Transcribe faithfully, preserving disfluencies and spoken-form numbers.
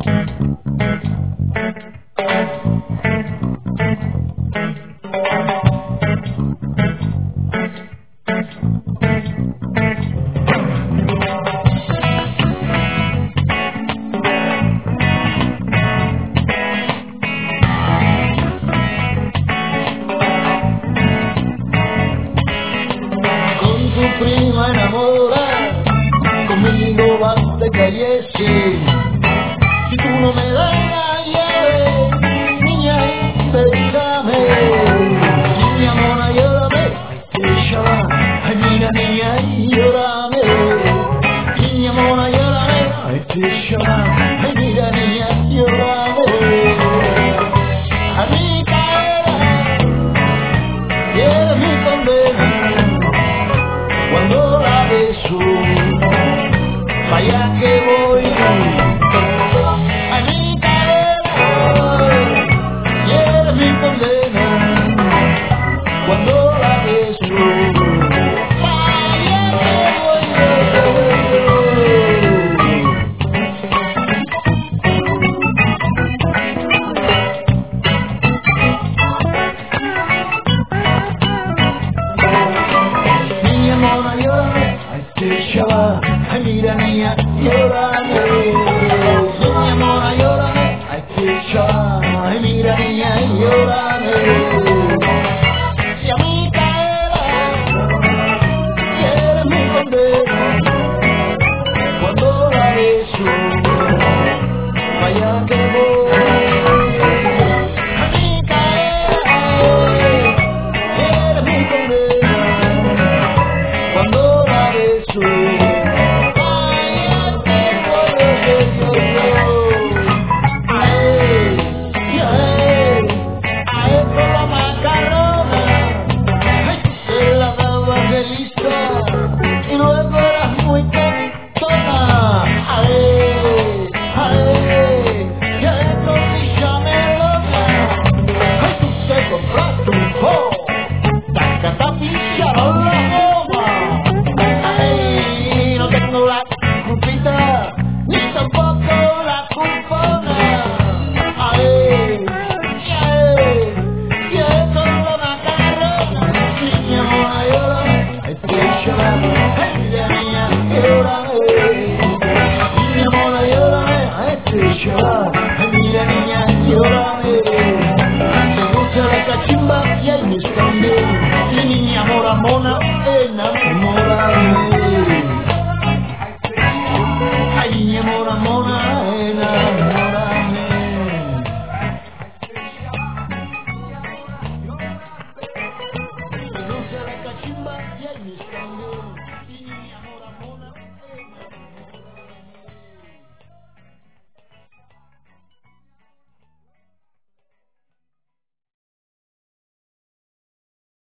Prima enamora, conmigo vas de calle, sí. Si tú no me das la llave, niña, bésame. Niña mona, llórame, ay, te llama. Ay, mira, niña, llórame. Niña mona, llórame, ay, te llama. Ay, mira, niña, llórame. A mi cara, y eres mi condena. Cuando la beso, vaya que voy a mi cadera, y eres mi condena. Cuando la beso, vaya que voy. Niña mona, llórame, ay, te llama. Ay, mira, niña, llórame. Niña mona, llórame, ay, te llama. Ay, mira, niña, llórame. Si a mi cadera, y eres mi condena. Cuando la beso, vaya que voy. A mi cadera, y eres mi condena. Cuando la beso, vaya que voy. Ay, ay, ay, con la macarrona. Ay, te la daba de lista y luego eras muy tontona. Ay, ay, ay, rodilla melona. Ay, tú te compraste un po, tacata picharon la goma. Ay, no tengo la culpita, ni tampoco la culpona. Ay, ay, ay, con la macarrona. Niña mona, llórame, ay, te llama. Ay, mira, niña, llórame. Niña mona, llórame, ay, te llama. Ay, mira, niña, llórame. Me gusta la cachimba y hay mis también. Y niña mora mona, enamórame. Ay, niña mora mona, enamórame. Me gusta la cachimba y hay mis también.